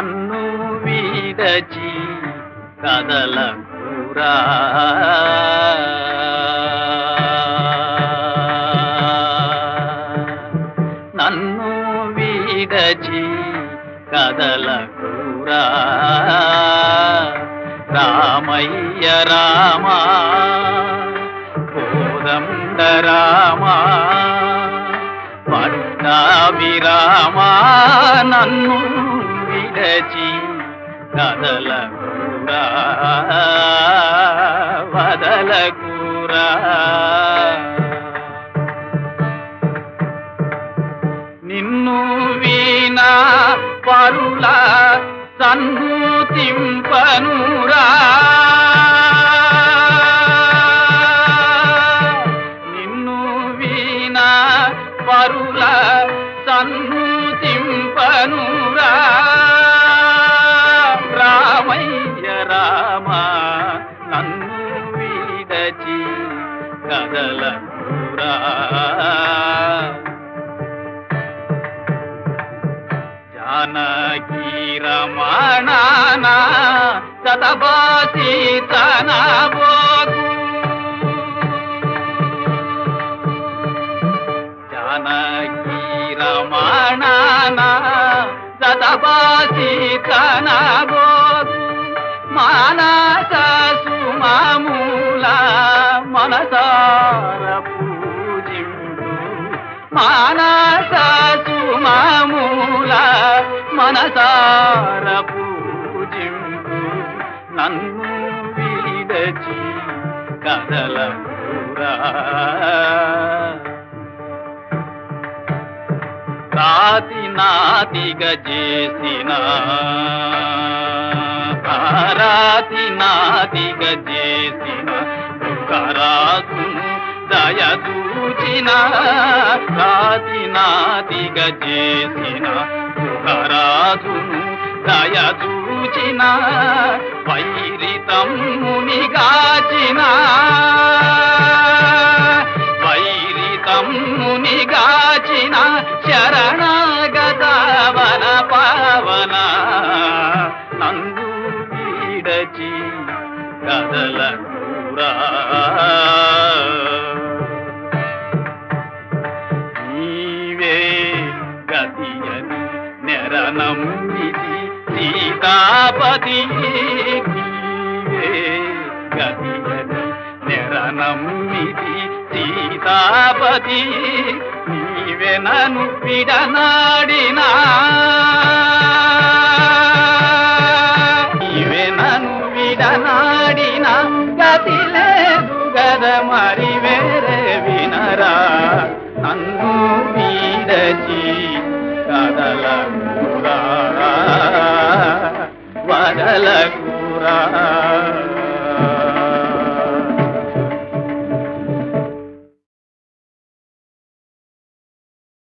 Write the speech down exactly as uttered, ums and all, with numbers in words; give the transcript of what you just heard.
నన్ను వీడచి కదలకురా నన్ను వీడచి కదలకురా రామయ్య రామా కోదండ రామా పట్టాభిరామా నన్ను విడచి కదలకురా వదలకురా నిన్ను వీణా పరుల సన్నుతింపనురా నిన్ను వీణా పరుల సన్నుతింపనురా రామయ్య రామా నన్ను వీడచి కదలకురా జానకీ రమణాన సతబాసి తనబోగు జానకీ రమణాన సతబాసి తనబోగు మానస సుమమూల మనసార పూజింపు మానస సుమమూల మనసార పూజింపు నన్ను వీడచి కదలకురా రాతి నాతిగా చేసిన రాతి నాతిగా చేసిన దుఃఖరాసును దయదూచిన రాతి నాతిగా చేసిన దుఃఖరాసును దయదూచిన వైరితమ్ముని గాచిన వైరితమ్ముని గాచిన శరణాగత వన పావన నందు వీడచి కదలకురా నీవే గతియని నెరనమ్మితి సీతాపతి నీవే గతియని నెరనమ్మితి సీతాపతి నీవే నన్ను విడనాడినా నీవే నన్ను విడనాడిన గతి లేదు గద మరి వేరే వినరా నన్ను వీడచి కదలకురా వదలకురా